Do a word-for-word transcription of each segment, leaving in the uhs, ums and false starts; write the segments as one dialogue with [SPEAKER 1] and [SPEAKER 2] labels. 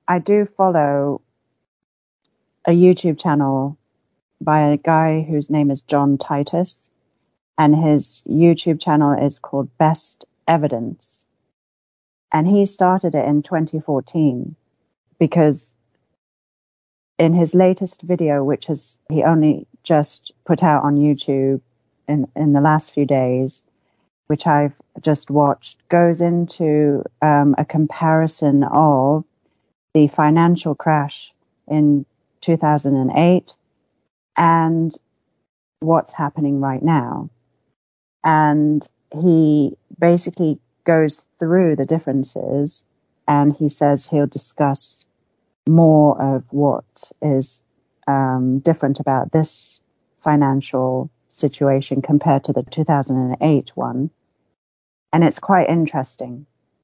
[SPEAKER 1] I do follow a YouTube channel by a guy whose name is John Titus, and his YouTube channel is called Best Evidence. And he started it in twenty fourteen because in his latest video, which is he only just put out on YouTube in, in the last few days, which I've just watched, goes into um, a comparison of the financial crash in two thousand eight and what's happening right now. And he basically goes through the differences, and he says he'll discuss more of what is um, different about this financial situation compared to the two thousand eight one. And it's quite interesting.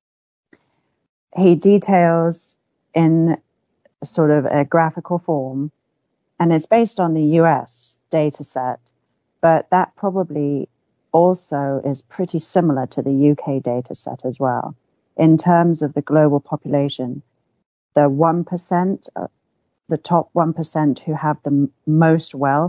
[SPEAKER 1] He details in sort of a graphical form, and it's based on the U S data set, but that probably also is pretty similar to the U K data set as well. In terms of the global population, the one percent, the top one percent who have the m- most wealth,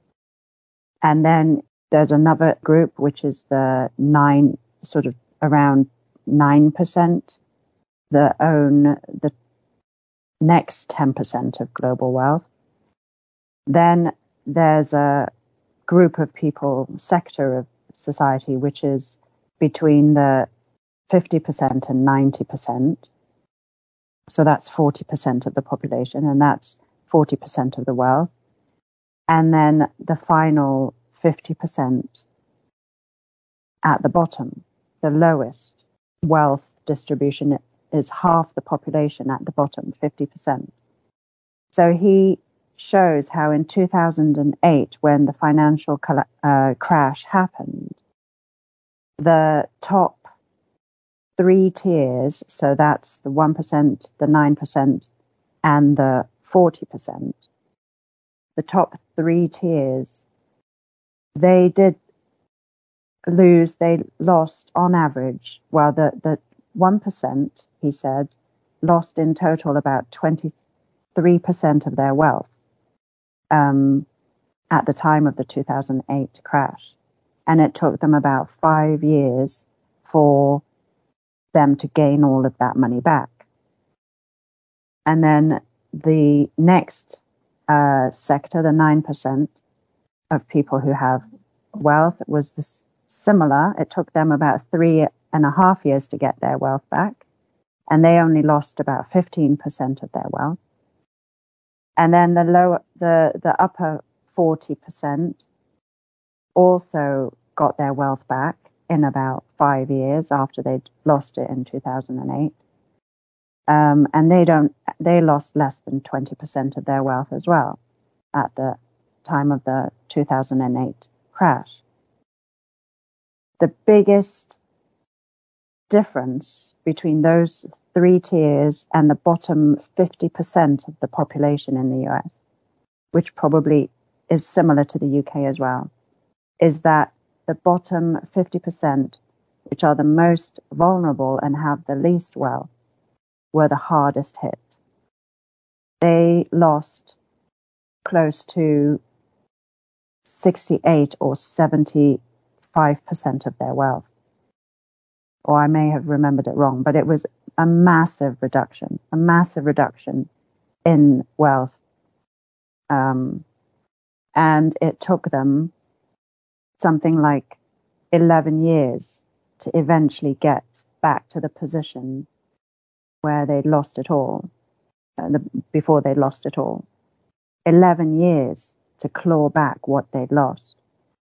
[SPEAKER 1] and then there's another group, which is the nine, sort of around nine percent, that own the next ten percent of global wealth. Then there's a group of people, sector of society, which is between the fifty percent and ninety percent. So that's forty percent of the population, and that's forty percent of the wealth. And then the final fifty percent at the bottom, the lowest wealth distribution, is half the population at the bottom, fifty percent. So he shows how in two thousand eight, when the financial uh, crash happened, the top three tiers, so that's the one percent, the nine percent, and the forty percent, the top three tiers, they did lose, they lost on average, well, the, the one percent, he said, lost in total about twenty-three percent of their wealth um, at the time of the two thousand eight crash. And it took them about five years for them to gain all of that money back. And then the next uh, sector, the nine percent of people who have wealth, was this similar. It took them about three and a half years to get their wealth back, and they only lost about fifteen percent of their wealth. And then the lower, the, the upper forty percent also got their wealth back in about five years after they'd lost it in two thousand eight. Um, and they don't, they lost less than twenty percent of their wealth as well at the time of the two thousand eight crash. The biggest difference between those three tiers and the bottom fifty percent of the population in the U S, which probably is similar to the U K as well, is that the bottom fifty percent, which are the most vulnerable and have the least wealth, were the hardest hit. They lost close to sixty-eight or seventy-five percent of their wealth. Or I may have remembered it wrong, but it was a massive reduction, a massive reduction in wealth. Um, and it took them something like eleven years to eventually get back to the position where they'd lost it all, uh, the, before they lost it all. eleven years to claw back what they'd lost.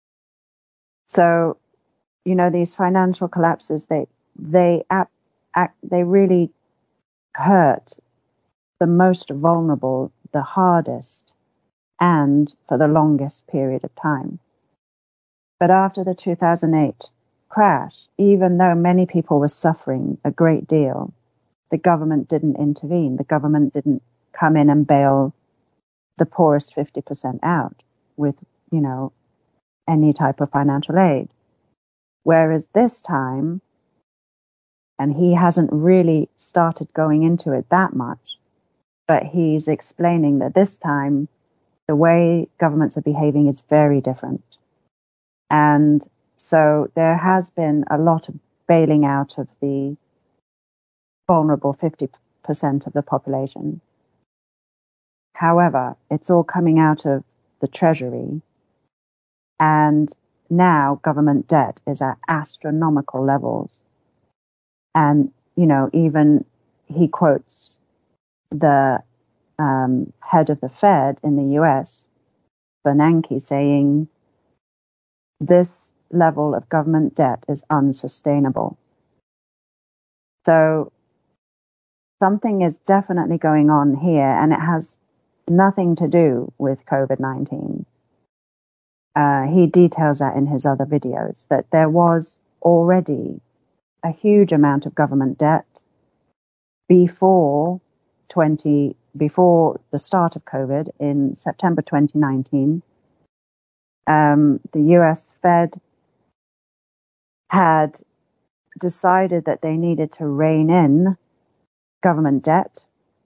[SPEAKER 1] So, you know, these financial collapses, they they act, act, they really hurt the most vulnerable the hardest and for the longest period of time. But after the two thousand eight crash, even though many people were suffering a great deal, the government didn't intervene. The government didn't come in and bail the poorest fifty percent out with, you know, any type of financial aid. Whereas this time, and he hasn't really started going into it that much, but he's explaining that this time the way governments are behaving is very different. And so there has been a lot of bailing out of the vulnerable fifty percent of the population. However, it's all coming out of the Treasury, and now government debt is at astronomical levels. And, you know, even he quotes the um, head of the Fed in the U S, Bernanke, saying this level of government debt is unsustainable. So something is definitely going on here, and it has nothing to do with COVID nineteen. Uh, he details that in his other videos, that there was already a huge amount of government debt before twenty before the start of COVID in September twenty nineteen. Um, the U S Fed had decided that they needed to rein in government debt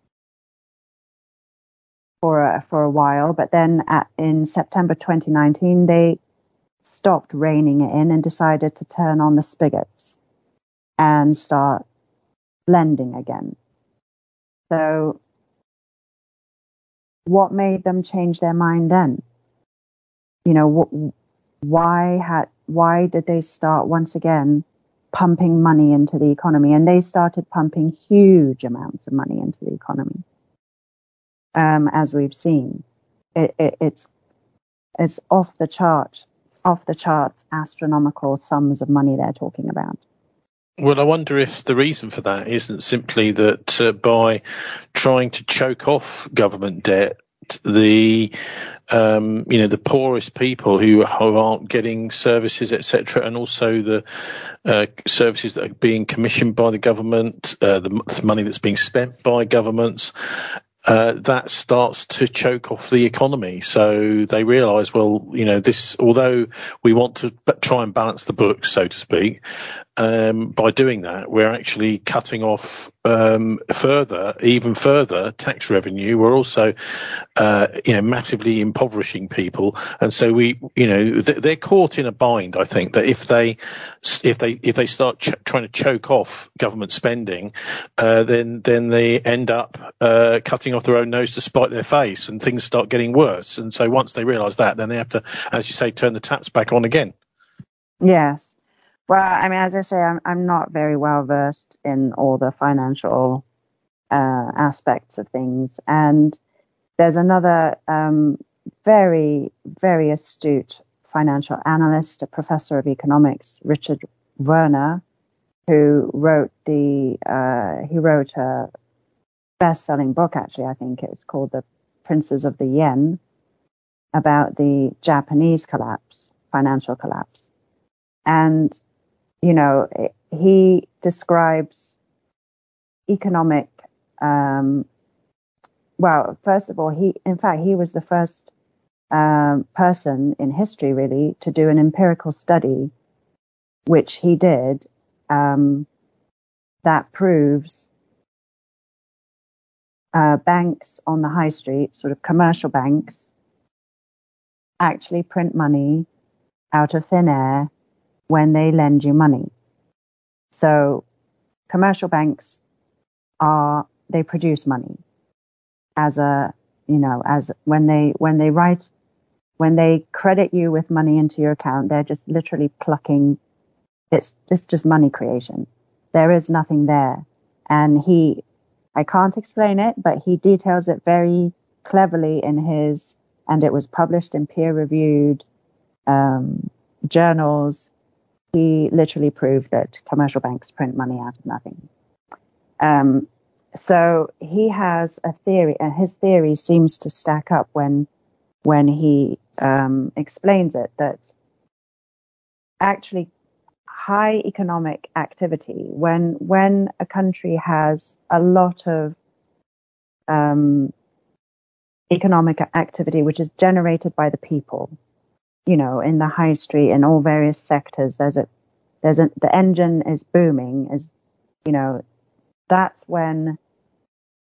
[SPEAKER 1] for a, for a while, but then at, in September twenty nineteen, they stopped reining it in and decided to turn on the spigots and start lending again. So what made them change their mind then? You know, wh- why had why did they start once again pumping money into the economy? And they started pumping huge amounts of money into the economy. Um, as we've seen, it, it, it's it's off the chart, off the charts, astronomical sums of money they're talking about.
[SPEAKER 2] Well, I wonder if the reason for that isn't simply that uh, by trying to choke off government debt, the um, you know the poorest people who, who aren't getting services, et cetera, and also the uh, services that are being commissioned by the government, uh, the, the money that's being spent by governments. Uh, that starts to choke off the economy. So they realise, well, you know, this, although we want to try and balance the books, so to speak, um, by doing that, we're actually cutting off um, further, even further tax revenue. We're also, uh, you know, massively impoverishing people. And so we, you know, they're caught in a bind, I think, that if they, if they, if they start ch- trying to choke off government spending, uh, then, then they end up uh, cutting off their own nose to spite their face, and things start getting worse. And so once they realise that, then they have to, as you say, turn the taps back on again.
[SPEAKER 1] Yes. Well, I mean, as I say, I'm I'm not very well versed in all the financial uh, aspects of things, and there's another um, very, very astute financial analyst, a professor of economics, Richard Werner, who wrote the uh, he wrote a best-selling book. Actually, I think it's called The Princes of the Yen, about the Japanese collapse, financial collapse, and you know, he describes economic, um, well, first of all, he, in fact, he was the first um, person in history, really, to do an empirical study, which he did, um, that proves uh, banks on the high street, sort of commercial banks, actually print money out of thin air when they lend you money. So commercial banks are, they produce money as a, you know, as when they, when they write, when they credit you with money into your account, they're just literally plucking, it's, it's just money creation. There is nothing there. And he, I can't explain it, but he details it very cleverly in his, and it was published in peer-reviewed um, journals. He literally proved that commercial banks print money out of nothing. Um, so he has a theory, and his theory seems to stack up when when he um, explains it, that actually high economic activity, when when a country has a lot of um, economic activity which is generated by the people, you know, in the high street, in all various sectors, there's a there's a the engine is booming, is, you know, that's when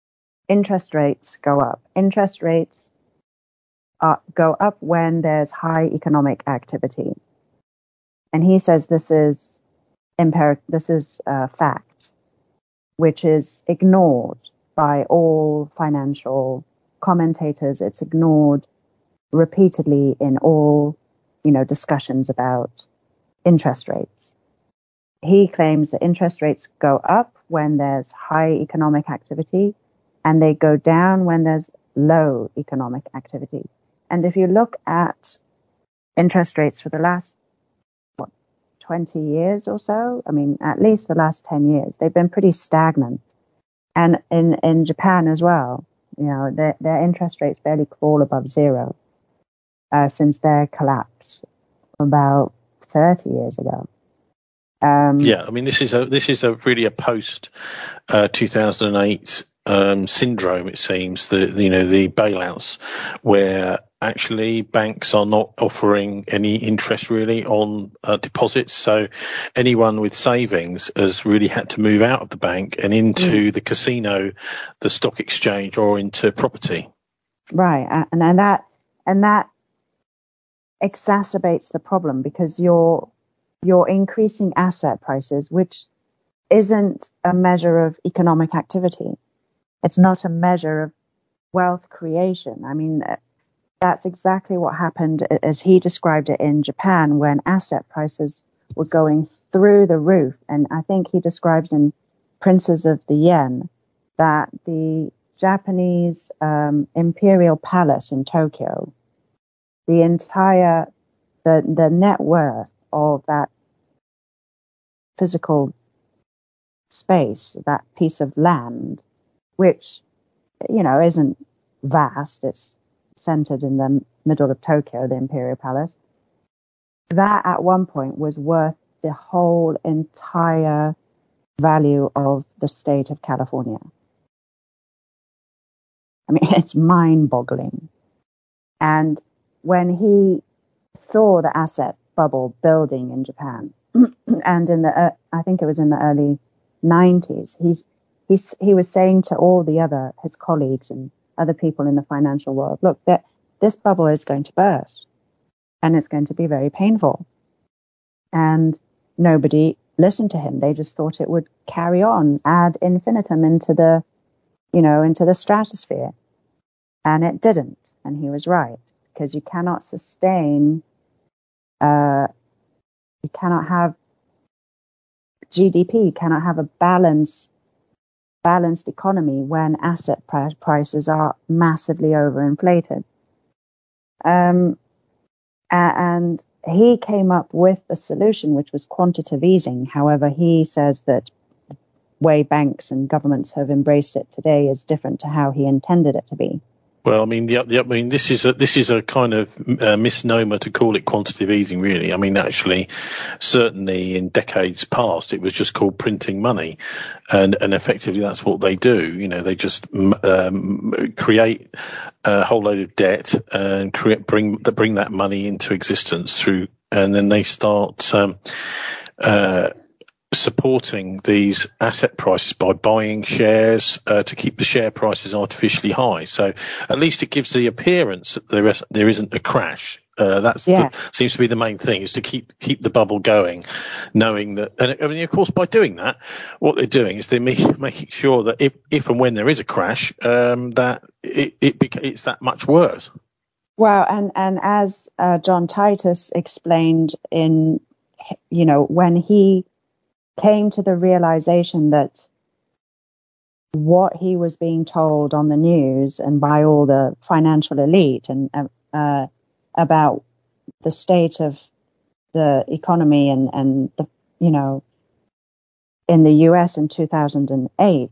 [SPEAKER 1] interest rates go up. Interest rates are, go up when there's high economic activity. And he says this is empiric, this is a fact, which is ignored by all financial commentators. It's ignored repeatedly in all, you know, discussions about interest rates. He claims that interest rates go up when there's high economic activity, and they go down when there's low economic activity. And if you look at interest rates for the last, what, twenty years or so, I mean, at least the last ten years, they've been pretty stagnant. And in, in Japan as well, you know, their, their interest rates barely fall above zero uh, since their collapse about thirty years ago. Um,
[SPEAKER 2] yeah, I mean, this is a this is a really a post uh, two thousand eight um, syndrome. It seems the you know the bailouts where actually banks are not offering any interest really on uh, deposits. So anyone with savings has really had to move out of the bank and into mm. the casino, the stock exchange, or into property.
[SPEAKER 1] Right, and, and that and that exacerbates the problem because you're you're increasing asset prices, which isn't a measure of economic activity. It's not a measure of wealth creation. I mean, that's exactly what happened as he described it in Japan when asset prices were going through the roof. And I think he describes in Princes of the Yen that the Japanese um, imperial palace in Tokyo, the entire, the, the net worth of that physical space, that piece of land, which, you know, isn't vast, it's centered in the middle of Tokyo, the Imperial Palace, that at one point was worth the whole entire value of the state of California. I mean, it's mind-boggling. And when he saw the asset bubble building in Japan, and in the, uh, I think it was in the early nineties, he's, he's, he was saying to all the other, his colleagues and other people in the financial world, look, that this bubble is going to burst and it's going to be very painful. And nobody listened to him. They just thought it would carry on ad infinitum into the, you know, into the stratosphere. And it didn't. And he was right, because you cannot sustain, uh, you cannot have G D P, you cannot have a balance, balanced economy when asset prices are massively overinflated. Um, and he came up with the solution, which was quantitative easing. However, he says that the way banks and governments have embraced it today is different to how he intended it to be.
[SPEAKER 2] Well, I mean, the, the, I mean, this is a this is a kind of uh, misnomer to call it quantitative easing, really. I mean, actually, certainly in decades past, it was just called printing money, and and effectively that's what they do. You know, they just um, create a whole load of debt and create bring bring that money into existence through, and then they start. Um, uh, supporting these asset prices by buying shares uh, to keep the share prices artificially high. So at least it gives the appearance that there, is, there isn't a crash. Uh, that's
[SPEAKER 1] yeah.
[SPEAKER 2] the, seems to be the main thing, is to keep keep the bubble going, knowing that. And I mean, of course, by doing that, what they're doing is they're make, making sure that if, if and when there is a crash, um, that it, it it's that much worse.
[SPEAKER 1] Well, and and as uh, John Titus explained in, you know, when he came to the realization that what he was being told on the news and by all the financial elite and uh, about the state of the economy and, and the, you know, in the U S in two thousand eight,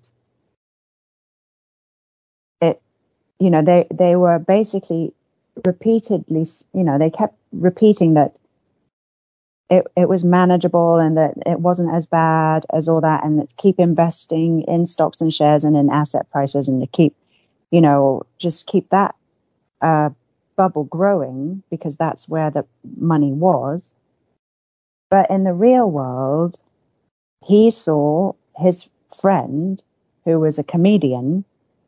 [SPEAKER 1] it, you know, they, they were basically repeatedly, you know, they kept repeating that It, it was manageable and that it wasn't as bad as all that, and to keep investing in stocks and shares and in asset prices, and to keep, you know, just keep that uh, bubble growing, because that's where the money was. But in the real world, he saw his friend, who was a comedian,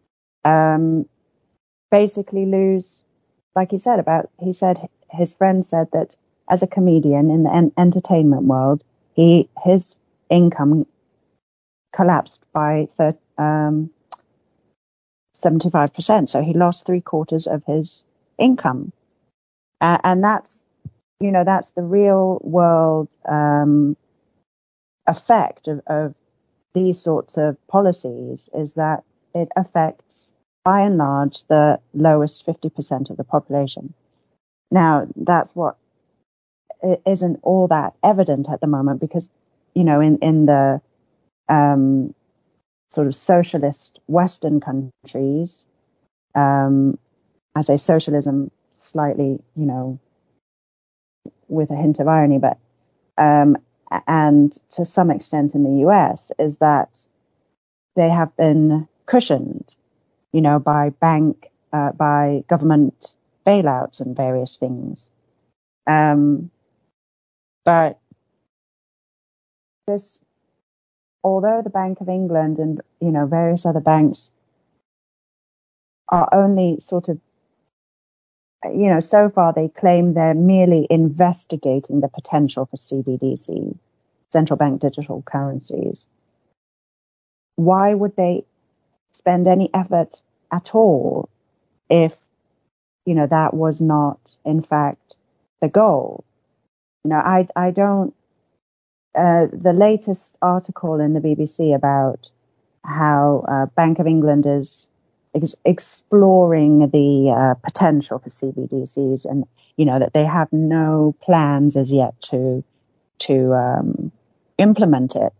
[SPEAKER 1] um, basically lose, like he said about, he said his friend said that as a comedian in the en- entertainment world, he his income collapsed by thir- um, seventy-five percent. So he lost three quarters of his income. Uh, and that's, you know, that's the real world um, effect of, of these sorts of policies, is that it affects, by and large, the lowest fifty percent of the population. Now, that's what isn't all that evident at the moment, because, you know, in, in the um, sort of socialist Western countries, um, I say socialism slightly, you know, with a hint of irony, but um, and to some extent in the U S, is that they have been cushioned, you know, by bank, uh, by government bailouts and various things. Um, but this, although the Bank of England and, you know, various other banks are only sort of, you know, so far they claim they're merely investigating the potential for C B D C, central bank digital currencies. Why would they spend any effort at all if, you know, that was not, in fact, the goal? You know, I, I don't, uh, the latest article in the B B C about how uh, Bank of England is ex- exploring the uh, potential for C B D Cs, and, you know, that they have no plans as yet to, to um, implement it.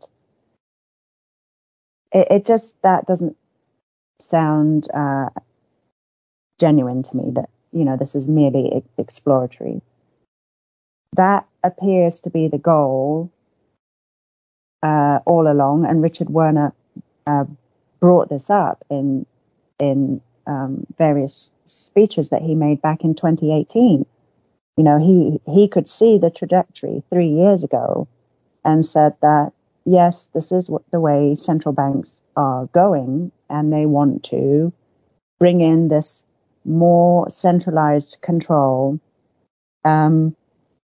[SPEAKER 1] it. It just, that doesn't sound uh, genuine to me, that, you know, this is merely e- exploratory. That appears to be the goal uh, all along, and Richard Werner uh, brought this up in in um, various speeches that he made back in twenty eighteen. You know, he he could see the trajectory three years ago and said that, yes, this is what the way central banks are going, and they want to bring in this more centralized control. Um,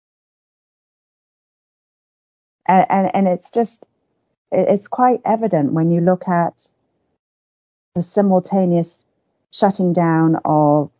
[SPEAKER 1] and, and, and it's just, it's quite evident when you look at the simultaneous shutting down of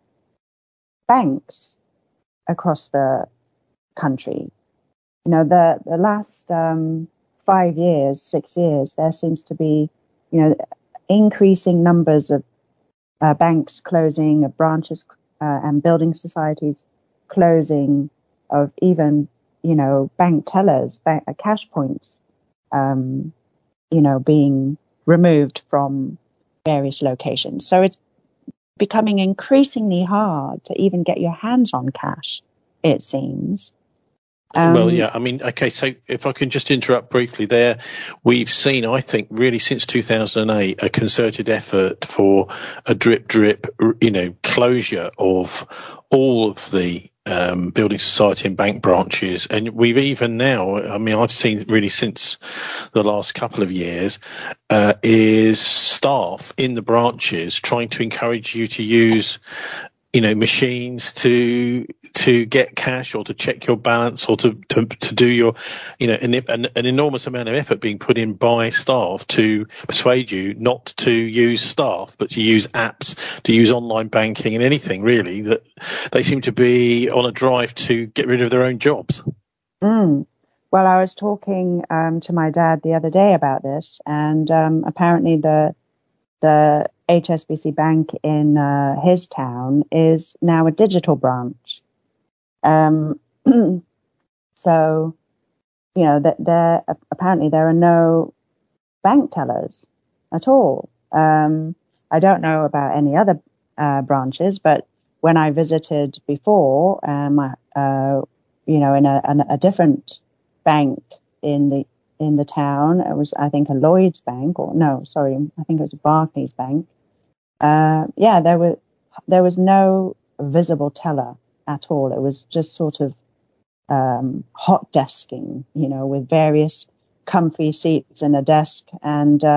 [SPEAKER 1] banks across the country. You know, the, the last um, five years, six years, there seems to be, you know, increasing numbers of uh, banks closing, of branches uh, and building societies closing, of even, you know, bank tellers, bank, uh, cash points, um, you know, being removed from various locations. So it's becoming increasingly hard to even get your hands on cash, it seems. Um,
[SPEAKER 2] well, yeah, I mean, okay, so if I can just interrupt briefly there, we've seen, I think, really since two thousand eight, a concerted effort for a drip, drip, you know, closure of all of the um, building society and bank branches. And we've even now, I mean, I've seen really since the last couple of years, uh, is staff in the branches trying to encourage you to use, you know, machines to to get cash or to check your balance or to to, to do your, you know, an, an, an enormous amount of effort being put in by staff to persuade you not to use staff, but to use apps, to use online banking and anything really, that they seem to be on a drive to get rid of their own jobs.
[SPEAKER 1] Mm. Well, I was talking um, to my dad the other day about this, and um, apparently the the H S B C Bank in uh, his town is now a digital branch. Um, so, you know, that there apparently there are no bank tellers at all. Um, I don't know about any other uh, branches, but when I visited before, um, uh, you know, in a, a, a different bank in the in the town, it was, I think, a Lloyd's Bank, or no, sorry, I think it was a Barclays Bank. Uh, yeah, there was there was no visible teller at all. It was just sort of um, hot desking, you know, with various comfy seats and a desk, and uh,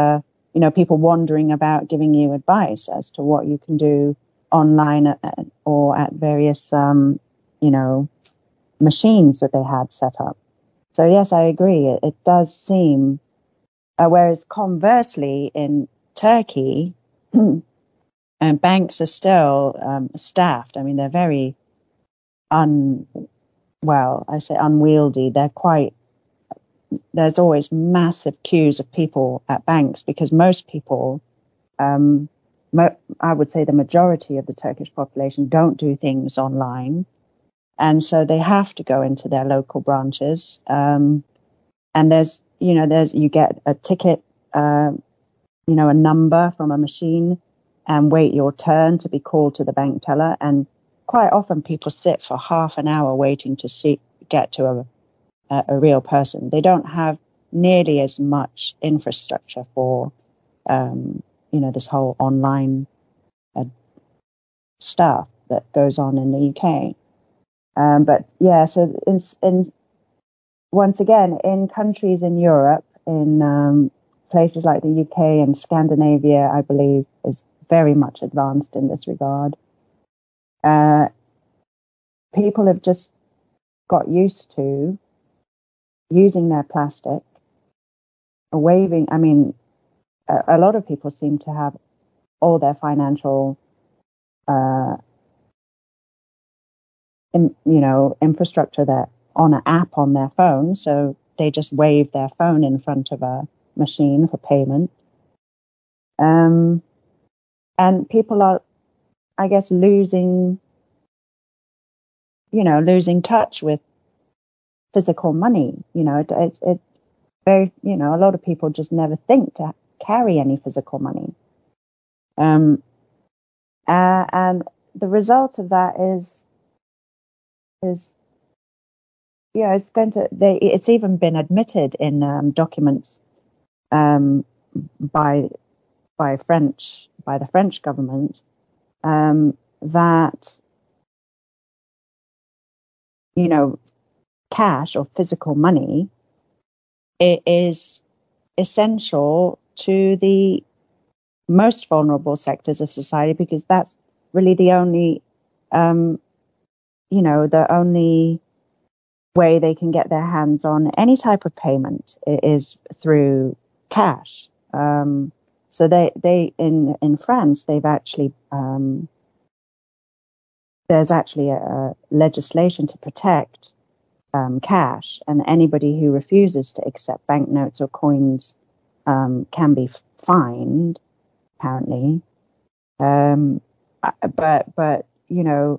[SPEAKER 1] you know, people wandering about giving you advice as to what you can do online at, or at various, um, you know, machines that they had set up. So yes, I agree. It, it does seem, uh, whereas conversely in Turkey, and banks are still um, staffed. I mean, they're very un, well, I say unwieldy. They're quite, there's always massive queues of people at banks because most people, um, mo- I would say the majority of the Turkish population don't do things online. And so they have to go into their local branches. Um, and there's, you know, there's, you get a ticket, uh, you know, a number from a machine and wait your turn to be called to the bank teller. And quite often people sit for half an hour waiting to see, get to a, a, a real person. They don't have nearly as much infrastructure for, um, you know, this whole online uh, stuff that goes on in the U K. Um, but yeah, so in, in once again, in countries in Europe, in um, places like the U K and Scandinavia, I believe, is very much advanced in this regard. Uh, people have just got used to using their plastic, waving. I mean, a, a lot of people seem to have all their financial, uh, in, you know, infrastructure there on an app on their phone. So they just wave their phone in front of a machine for payment. Um, and people are, I guess, losing, you know, losing touch with physical money. You know, it, it's it very, you know, a lot of people just never think to carry any physical money. Um, uh, and the result of that is, is, yeah, it's going to, they, it's even been admitted in um, documents um, by, by French, by the French government, um, that, you know, cash or physical money, it is essential to the most vulnerable sectors of society because that's really the only, um, you know, the only way they can get their hands on any type of payment is through cash. Um, so they, they in in France, they've actually um, there's actually a, a legislation to protect um, cash, and anybody who refuses to accept banknotes or coins um, can be fined. Apparently, um, but but you know,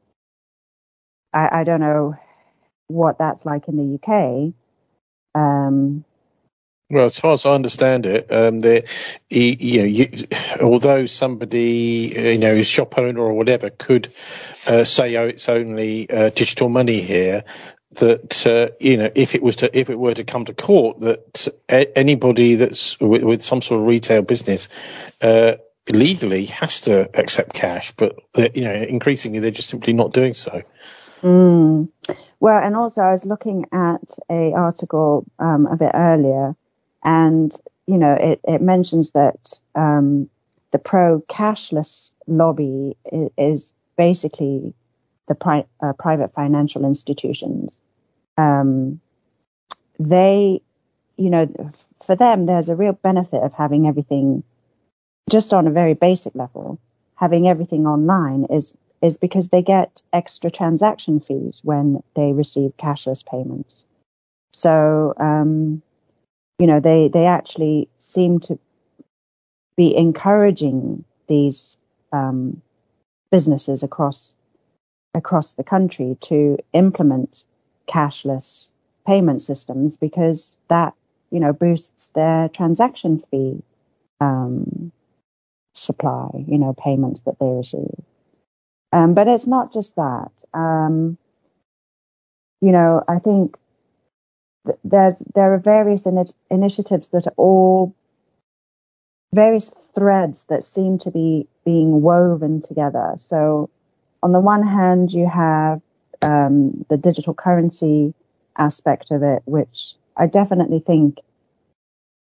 [SPEAKER 1] I, I don't know what that's like in the U K. Um,
[SPEAKER 2] Well, as far as I understand it, um, the you know, you, although somebody, you know, shop owner or whatever could uh, say, oh, it's only uh, digital money here, that uh, you know, if it was to if it were to come to court, that a- anybody that's with, with some sort of retail business uh, legally has to accept cash, but uh, you know, increasingly they're just simply not doing so.
[SPEAKER 1] mm, well, and also I was looking at a article um, a bit earlier, and you know, it, it mentions that um, the pro cashless lobby is, is basically the pri- uh, private financial institutions. Um, they, you know, for them, there's a real benefit of having everything just on a very basic level. Having everything online is is because they get extra transaction fees when they receive cashless payments. So, um, you know, they they actually seem to be encouraging these um, businesses across across the country to implement cashless payment systems because that, you know, boosts their transaction fee um, supply, you know, payments that they receive. Um, but it's not just that. Um, you know, I think th- there's there are various ini- initiatives that are all various threads that seem to be being woven together. So on the one hand, you have um, the digital currency aspect of it, which I definitely think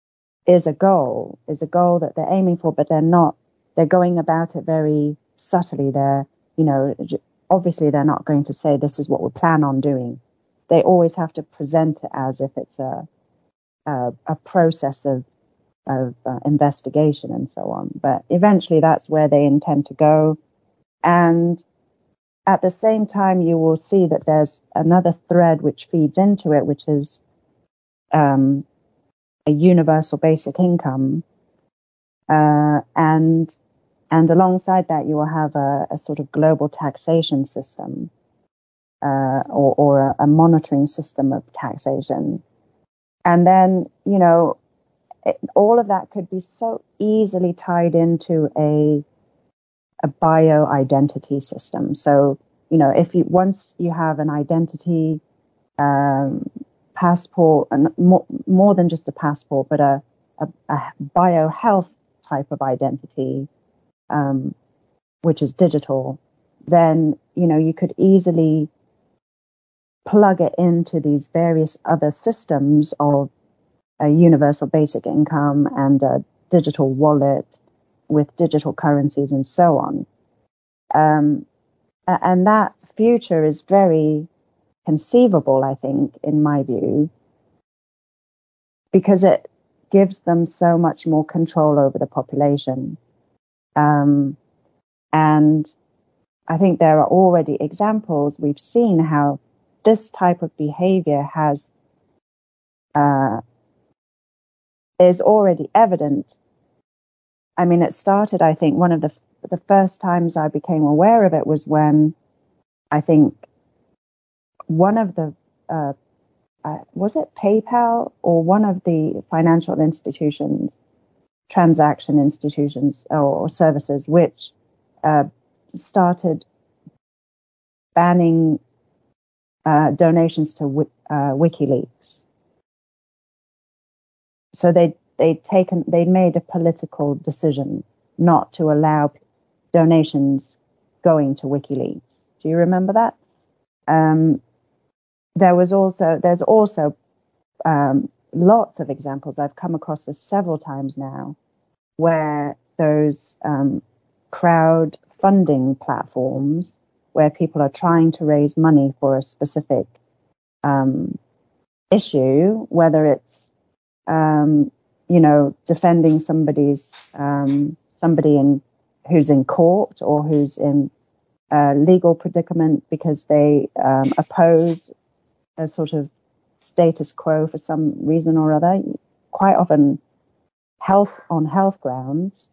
[SPEAKER 1] is a goal, is a goal that they're aiming for, but they're not, they're going about it very subtly. They're, you know, obviously they're not going to say this is what we plan on doing. They always have to present it as if it's a a, a process of of uh, investigation and so on. But eventually that's where they intend to go. And at the same time, you will see that there's another thread which feeds into it, which is um, a universal basic income. Uh, and and alongside that, you will have a, a sort of global taxation system uh, or, or a, a monitoring system of taxation. And then, you know, it, all of that could be so easily tied into a a bio-identity system. So, you know, if you once you have an identity um, passport, and more, more than just a passport, but a, a, a bio-health type of identity, um, which is digital, then, you know, you could easily plug it into these various other systems of a universal basic income and a digital wallet with digital currencies and so on. Um, and that future is very conceivable, I think, in my view, because it gives them so much more control over the population. Um, and I think there are already examples. We've seen how this type of behavior has uh, is already evident. I mean, it started, I think, one of the the first times I became aware of it was when I think one of the, uh, uh, was it PayPal or one of the financial institutions, transaction institutions or, or services, which uh, started banning uh, donations to uh, WikiLeaks. So they they'd taken they'd made a political decision not to allow donations going to WikiLeaks. Do you remember that? Um, there was also there's also um, lots of examples. I've come across this several times now, where those um, crowdfunding platforms, where people are trying to raise money for a specific um, issue, whether it's um, you know defending somebody's um, somebody in who's in court or who's in a legal predicament because they um, oppose a sort of status quo for some reason or other, quite often health on health grounds.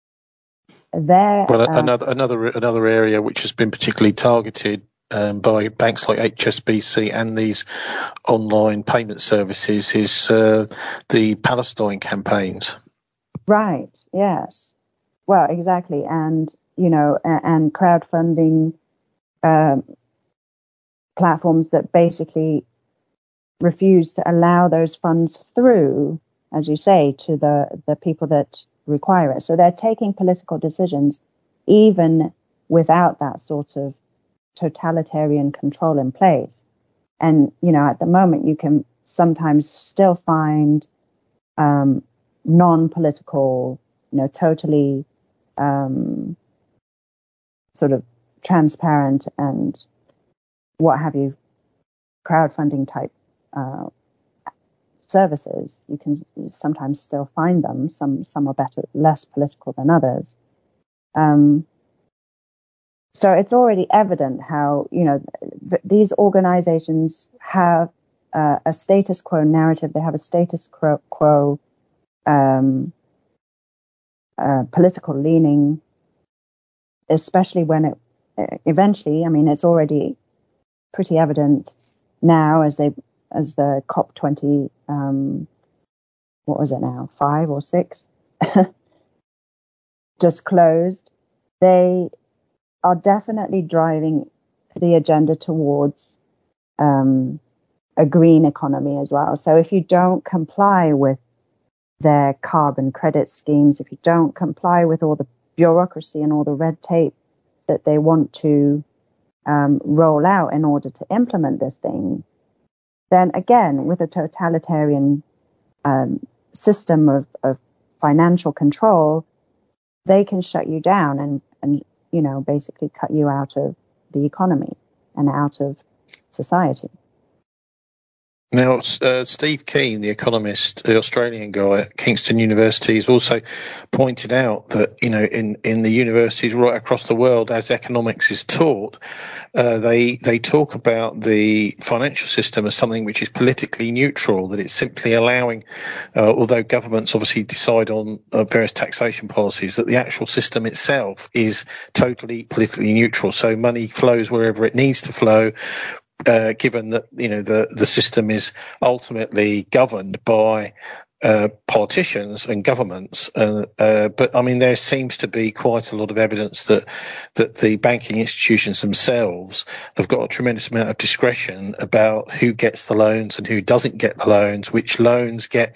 [SPEAKER 1] There,
[SPEAKER 2] well,
[SPEAKER 1] uh,
[SPEAKER 2] another another another area which has been particularly targeted um, by banks like H S B C and these online payment services is uh, the Palestine campaigns.
[SPEAKER 1] Right. Yes. Well, exactly, and you know, and, and crowdfunding um, platforms that basically refuse to allow those funds through, as you say, to the, the people that require it. So they're taking political decisions even without that sort of totalitarian control in place. And, you know, at the moment, you can sometimes still find um, non-political, you know, totally um, sort of transparent and what have you, crowdfunding type uh, services. You can sometimes still find them. Some some are better, less political than others. Um, so it's already evident how you know th- these organizations have uh, a status quo narrative. They have a status quo, quo um, uh, political leaning, especially when it uh, eventually. I mean, it's already pretty evident now as they as the COP twenty. Um, what was it now? Five or six? just closed. They are definitely driving the agenda towards um, a green economy as well. So if you don't comply with their carbon credit schemes, if you don't comply with all the bureaucracy and all the red tape that they want to um, roll out in order to implement this thing, then again, with a totalitarian um, system of, of financial control, they can shut you down and, and, you know, basically cut you out of the economy and out of society.
[SPEAKER 2] Now, uh, Steve Keen, the economist, the Australian guy at Kingston University, has also pointed out that, you know, in, in the universities right across the world, as economics is taught, uh, they they talk about the financial system as something which is politically neutral, that it's simply allowing, uh, although governments obviously decide on uh, various taxation policies, that the actual system itself is totally politically neutral. So money flows wherever it needs to flow. Uh, given that, you know, the, the system is ultimately governed by uh, politicians and governments. Uh, uh, but, I mean, there seems to be quite a lot of evidence that that the banking institutions themselves have got a tremendous amount of discretion about who gets the loans and who doesn't get the loans, which loans get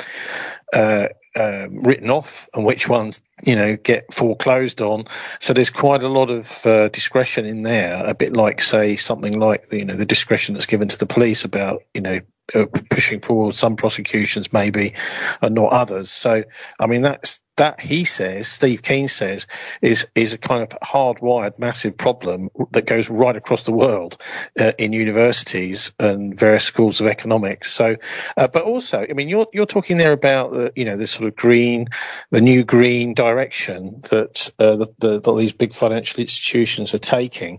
[SPEAKER 2] uh, uh, written off and which ones, you know, get foreclosed on. So there's quite a lot of uh, discretion in there, a bit like, say, something like the, you know, the discretion that's given to the police about, you know, uh, pushing forward some prosecutions maybe and not others. So, I mean, that's that, he says, Steve Keen says, is is a kind of hardwired massive problem that goes right across the world uh, in universities and various schools of economics. So, uh, but also, I mean, you're you're talking there about the, you know, this sort of green, the new green direction that uh, the, the, that these big financial institutions are taking,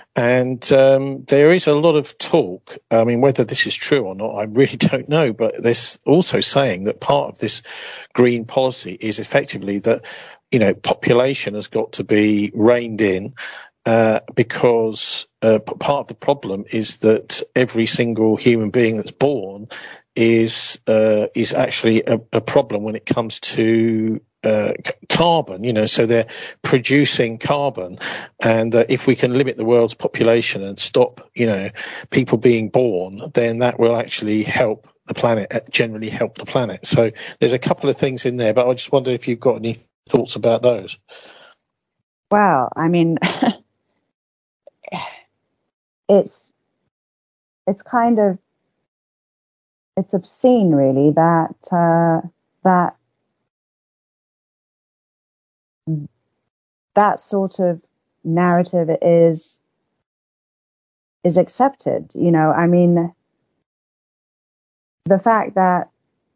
[SPEAKER 2] and um, there is a lot of talk. I mean, whether this is true or not, I really don't know. But there's also saying that part of this green policy is effectively that, you know, population has got to be reined in, uh, because uh, part of the problem is that every single human being that's born is uh, is actually a, a problem when it comes to uh, c- carbon. You know, so they're producing carbon, and uh, if we can limit the world's population and stop, you know, people being born, then that will actually help the planet, generally help the planet. So there's a couple of things in there, but I just wonder if you've got any thoughts about those.
[SPEAKER 1] Well, I mean, it's it's kind of it's obscene, really, that uh, that that sort of narrative is is accepted. You know, I mean, the fact that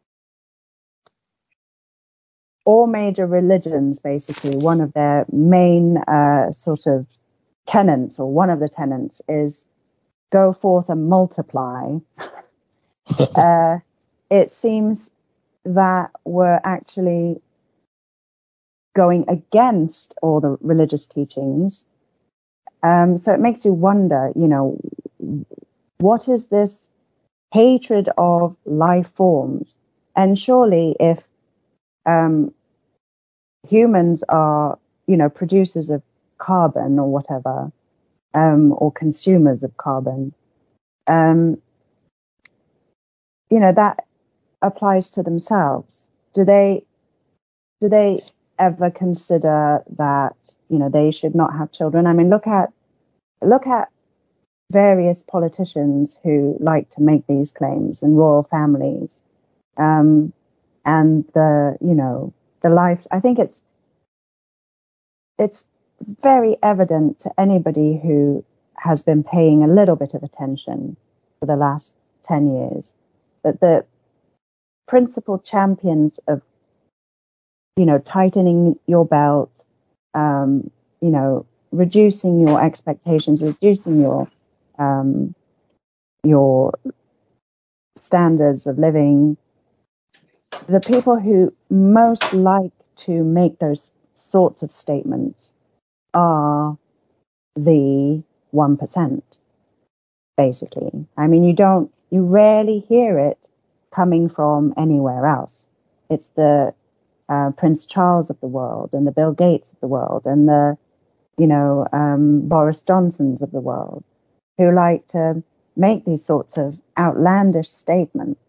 [SPEAKER 1] all major religions, basically, one of their main uh, sort of tenets, or one of the tenets, is go forth and multiply. uh, it seems that we're actually going against all the religious teachings. Um, so it makes you wonder, you know, what is this hatred of life forms? And surely if um, humans are, you know, producers of carbon or whatever, um, or consumers of carbon, um, you know, that applies to themselves. Do they, do they ever consider that, you know, they should not have children? I mean, look at, look at various politicians who like to make these claims, and royal families, um, and the, you know, the life. I think it's, it's very evident to anybody who has been paying a little bit of attention for the last ten years that the principal champions of, you know, tightening your belt, um, you know, reducing your expectations, reducing your um, your standards of living, the people who most like to make those sorts of statements are the one percent, basically. I mean, you don't, you rarely hear it coming from anywhere else. It's the uh, Prince Charles of the world, and the Bill Gates of the world, and the, you know, um, Boris Johnsons of the world, who like to make these sorts of outlandish statements.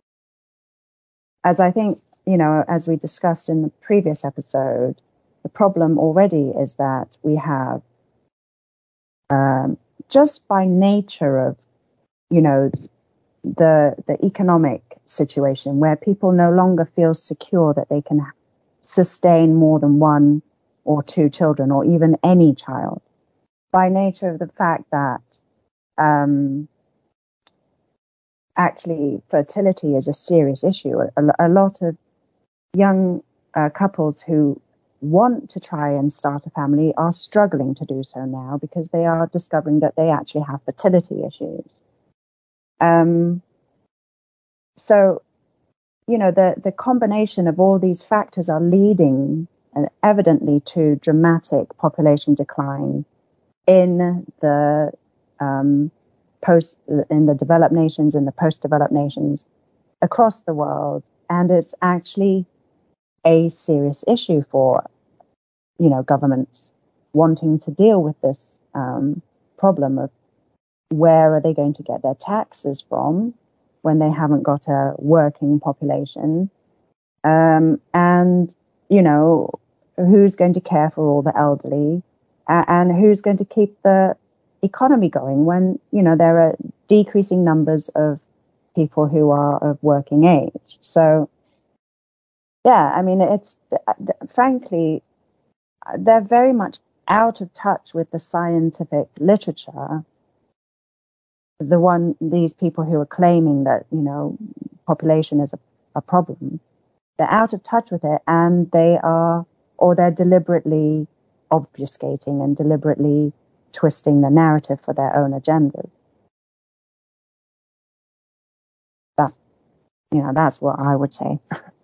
[SPEAKER 1] As I think, you know, as we discussed in the previous episode, the problem already is that we have, um, just by nature of, you know, the the economic situation where people no longer feel secure that they can sustain more than one or two children, or even any child, by nature of the fact that um, actually fertility is a serious issue. A, a lot of young uh, couples who want to try and start a family are struggling to do so now because they are discovering that they actually have fertility issues. Um, so, you know, the, the combination of all these factors are leading uh, evidently to dramatic population decline in the um, post, in the developed nations, in the post-developed nations across the world, and it's actually a serious issue for, you know, governments wanting to deal with this um, problem of where are they going to get their taxes from when they haven't got a working population, um, and you know, who's going to care for all the elderly, uh, and who's going to keep the economy going when, you know, there are decreasing numbers of people who are of working age. So yeah, I mean, it's frankly, they're very much out of touch with the scientific literature. The one, these people who are claiming that, you know, population is a, a problem, they're out of touch with it, and they are, or they're deliberately obfuscating and deliberately twisting the narrative for their own agendas. That, you know, that's what I would say.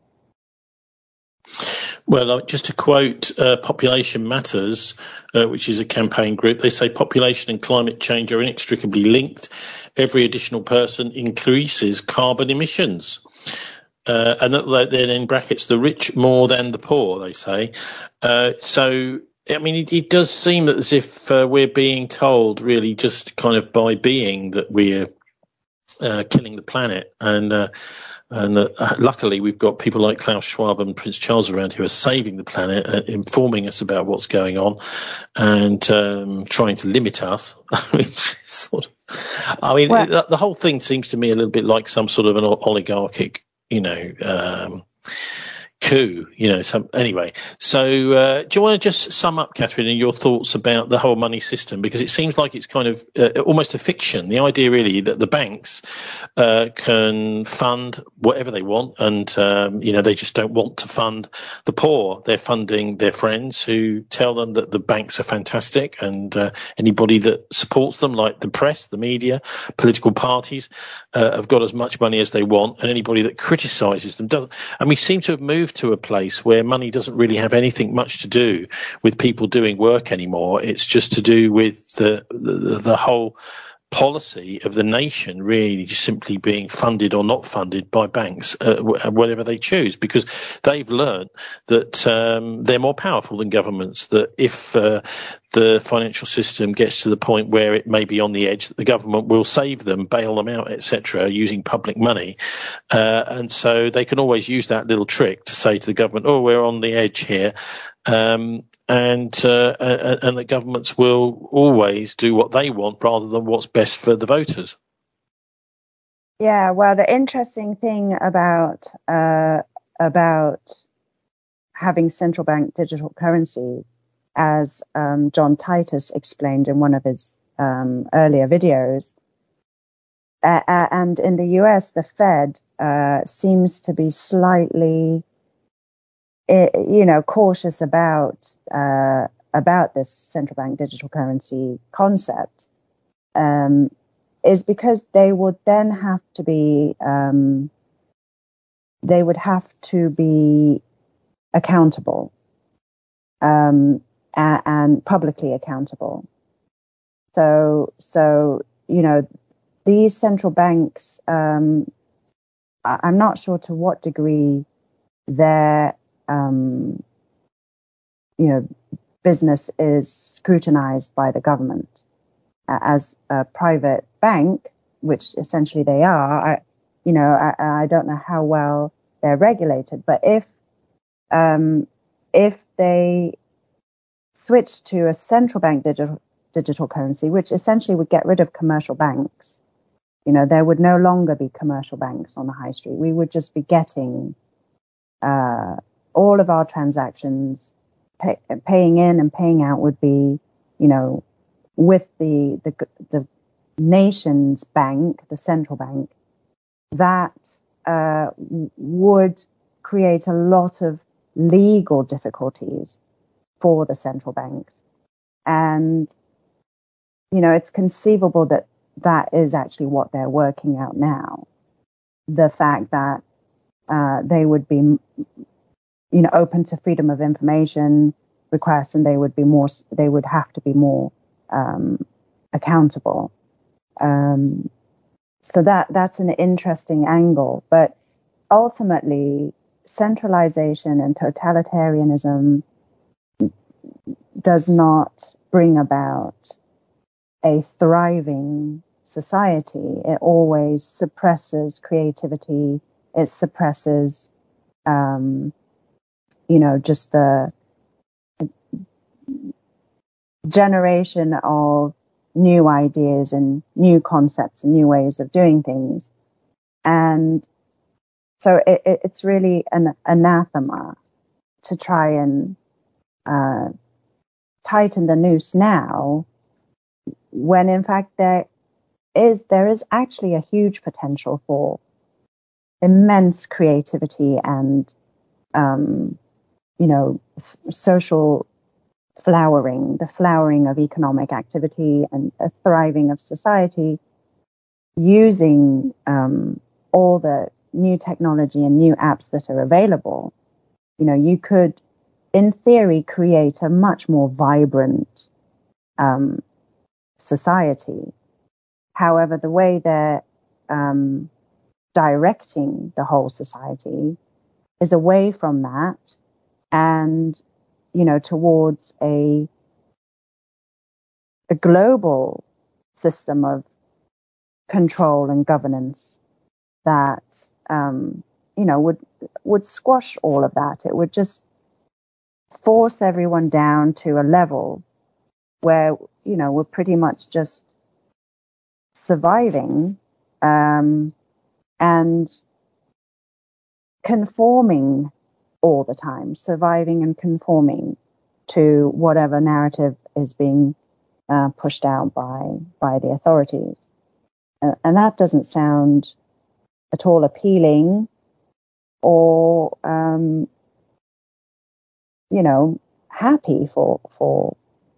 [SPEAKER 2] Well, just to quote uh, Population Matters, uh, which is a campaign group, they say population and climate change are inextricably linked. Every additional person increases carbon emissions. Uh, and that, then in brackets, the rich more than the poor, they say. Uh, so, I mean, it, it does seem that as if uh, we're being told, really, just kind of by being, that we're uh, killing the planet. And uh, And uh, luckily, we've got people like Klaus Schwab and Prince Charles around who are saving the planet, uh, informing us about what's going on, and um, trying to limit us. sort of, I mean, well, the, the whole thing seems to me a little bit like some sort of an oligarchic, you know, um, coup, you know. Some anyway. So, uh, do you want to just sum up, Catherine, and your thoughts about the whole money system? Because it seems like it's kind of uh, almost a fiction. The idea, really, that the banks uh, can fund whatever they want, and um, you know, they just don't want to fund the poor. They're funding their friends who tell them that the banks are fantastic, and uh, anybody that supports them, like the press, the media, political parties, uh, have got as much money as they want, and anybody that criticises them doesn't. And we seem to have moved to a place where money doesn't really have anything much to do with people doing work anymore. It's just to do with the the, the whole policy of the nation really just simply being funded or not funded by banks, uh, whatever they choose, because they've learned that um, they're more powerful than governments, that if uh, the financial system gets to the point where it may be on the edge, that the government will save them, bail them out, et cetera, using public money. Uh, and so they can always use that little trick to say to the government, oh, we're on the edge here. Um, and uh, and the governments will always do what they want rather than what's best for the voters.
[SPEAKER 1] Yeah, well, the interesting thing about uh, about having central bank digital currency, as um, John Titus explained in one of his um, earlier videos, uh, uh, and in the U S, the Fed uh, seems to be slightly, you know, cautious about uh, about this central bank digital currency concept, um, is because they would then have to be um, they would have to be accountable um, and, and publicly accountable. So, so you know, these central banks, um, I, I'm not sure to what degree their um, you know, business is scrutinized by the government. Uh, as a private bank, which essentially they are, I, you know, I, I don't know how well they're regulated, but if um, if they switch to a central bank digital digital currency, which essentially would get rid of commercial banks You know, there would no longer be commercial banks on the high street. We would just be getting uh, all of our transactions, pay, paying in and paying out would be, you know, with the, the the nation's bank, the central bank. That uh, would create a lot of legal difficulties for the central banks. And, you know, it's conceivable that that is actually what they're working out now. The fact that uh, they would be, you know, open to freedom of information requests, and they would be more, they would have to be more um, accountable. Um, so that that's an interesting angle. But ultimately, centralization and totalitarianism does not bring about a thriving society. It always suppresses creativity. It suppresses, um, you know, just the generation of new ideas and new concepts and new ways of doing things. And so it, it, it's really an anathema to try and uh, tighten the noose now, when in fact there is there is actually a huge potential for immense creativity and um, you know f- social flowering, the flowering of economic activity and a thriving of society, using um, all the new technology and new apps that are available. You know, you could, in theory, create a much more vibrant um, society. However, the way they're um, directing the whole society is away from that, and you know, towards a a global system of control and governance that um, you know would would squash all of that. It would just force everyone down to a level where, you know, we're pretty much just surviving um, and conforming all the time, surviving and conforming to whatever narrative is being uh, pushed out by by the authorities. Uh, and that doesn't sound at all appealing or, um, you know, happy for for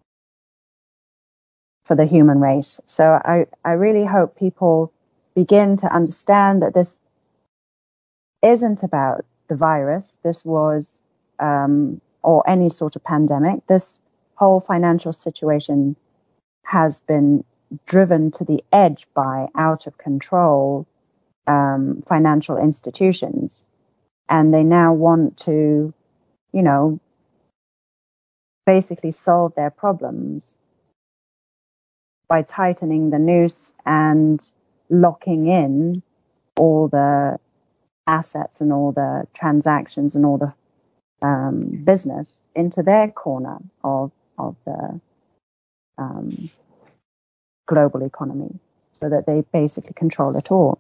[SPEAKER 1] for the human race. So I, I really hope people begin to understand that this isn't about the virus. This was, um, or any sort of pandemic. This whole financial situation has been driven to the edge by out of control um, financial institutions. And they now want to, you know, basically solve their problems by tightening the noose and locking in all the assets and all the transactions and all the um, business into their corner of of the um, global economy, so that they basically control it all.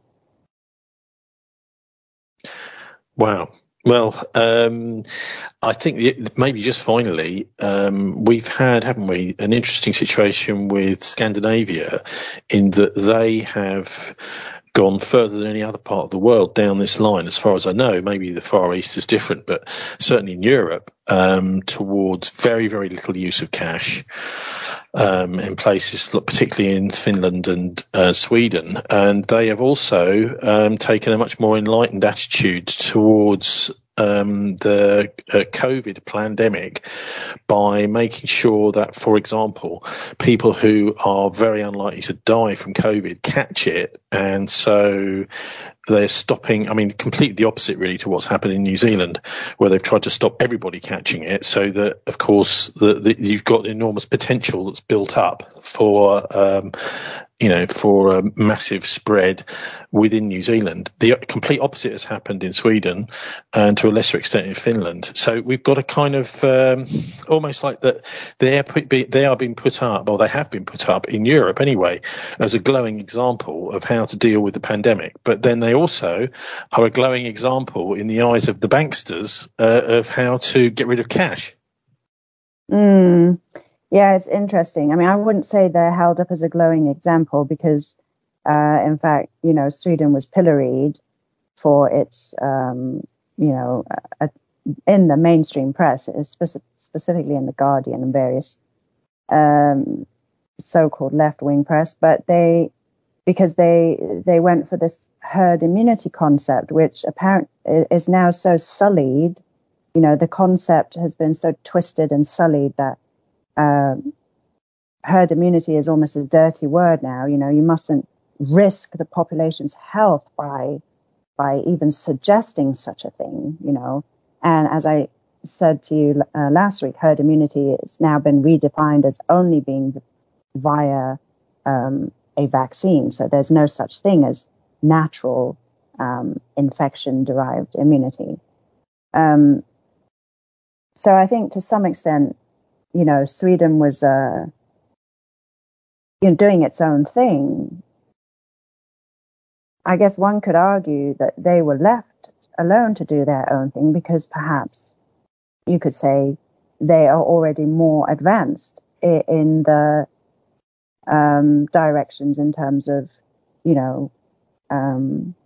[SPEAKER 2] Wow. Well, um, I think maybe just finally, um, we've had, haven't we, an interesting situation with Scandinavia in that they have gone further than any other part of the world down this line, as far as I know. Maybe the Far East is different, but certainly in Europe, um, towards very, very little use of cash um, in places, particularly in Finland and uh, Sweden. And they have also um, taken a much more enlightened attitude towards um, the uh, COVID pandemic by making sure that, for example, people who are very unlikely to die from COVID catch it, and so they're stopping, I mean, completely the opposite really to what's happened in New Zealand, where they've tried to stop everybody catching it, so that, of course, the, the, you've got enormous potential that's built up for, um, you know, for a massive spread within New Zealand. The complete opposite has happened in Sweden and to a lesser extent in Finland. So we've got a kind of um, almost like that they are, they are being put up, or they have been put up in Europe anyway, as a glowing example of how to deal with the pandemic. But then they also are a glowing example in the eyes of the banksters uh, of how to get rid of cash.
[SPEAKER 1] Mm. Yeah, it's interesting. I mean, I wouldn't say they're held up as a glowing example because, uh, in fact, you know, Sweden was pilloried for its, um, you know, uh, in the mainstream press, speci- specifically in The Guardian and various um, so-called left-wing press, but they, because they they went for this herd immunity concept, which apparently is now so sullied. You know, the concept has been so twisted and sullied that Um, herd immunity is almost a dirty word now. You know, you mustn't risk the population's health by by even suggesting such a thing, you know. And as I said to you uh, last week, herd immunity has now been redefined as only being via um, a vaccine. So there's no such thing as natural um, infection-derived immunity. Um, so I think to some extent, you know, Sweden was, uh, you know, doing its own thing. I guess one could argue that they were left alone to do their own thing because perhaps you could say they are already more advanced in, in the um, directions in terms of, you know, um,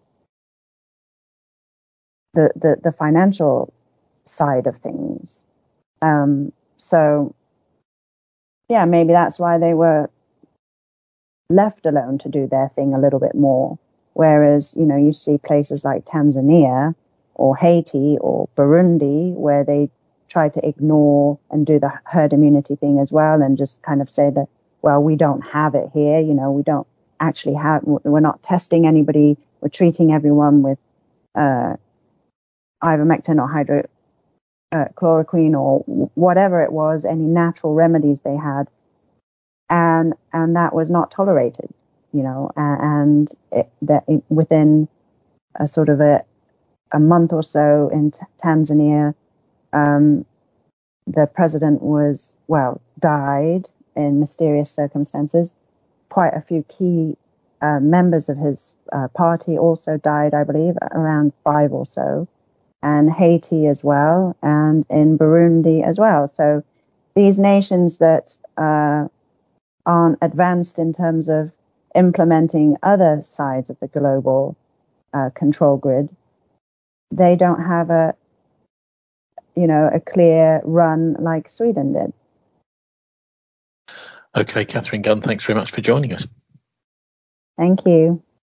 [SPEAKER 1] the, the, the financial side of things. Um, so, yeah, maybe that's why they were left alone to do their thing a little bit more. Whereas, you know, you see places like Tanzania or Haiti or Burundi where they try to ignore and do the herd immunity thing as well and just kind of say that, well, we don't have it here. You know, we don't actually have, we're not testing anybody. We're treating everyone with uh, ivermectin or hydrochloroquine uh, or whatever it was, any natural remedies they had. And and that was not tolerated, you know, and it, that it, within a sort of a, a month or so in t- Tanzania, um, the president was, well, died in mysterious circumstances. Quite a few key uh, members of his uh, party also died, I believe, around five or so, and Haiti as well, and in Burundi as well. So these nations that uh, aren't advanced in terms of implementing other sides of the global uh, control grid, they don't have a, you know, a clear run like Sweden did.
[SPEAKER 2] Okay, Catherine Gunn, thanks very much for joining us.
[SPEAKER 1] Thank you.